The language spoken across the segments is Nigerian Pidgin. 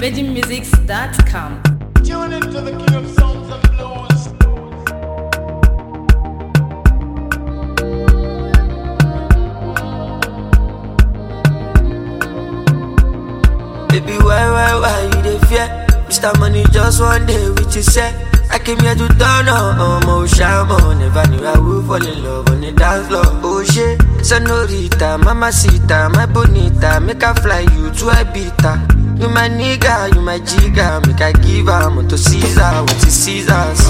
virginmusics.com. Tune into the king of sounds and blues. Baby, why you dey fear? Mr. Money just one day with you say I came here to turn on my shaman. Never knew I would fall in love on the dance floor. Oh shit, senorita, mamacita, my bonita, make I fly you to Ibiza. You my nigga, you my jigga, make I give her to Caesar with the Caesars.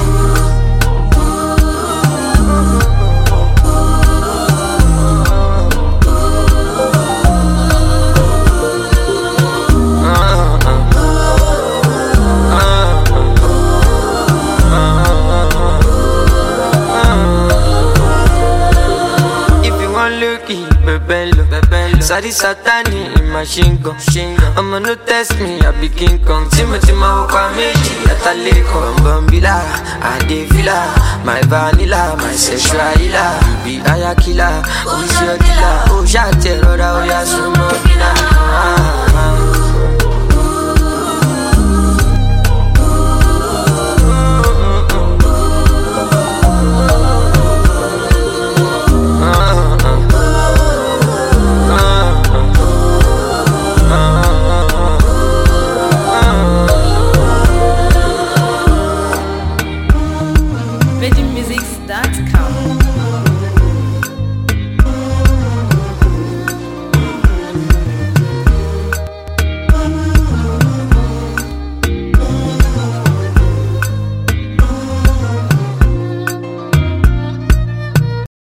Sadi Satani in machine gun. I'ma no test me, I be King Kong. Timothy Mauka Meji, Ataleko, Bambila, Adevila, my vanilla, my sexual healer. Be Ayakila, who's your dealer? Oh, Shate, Roda, Oyasuma,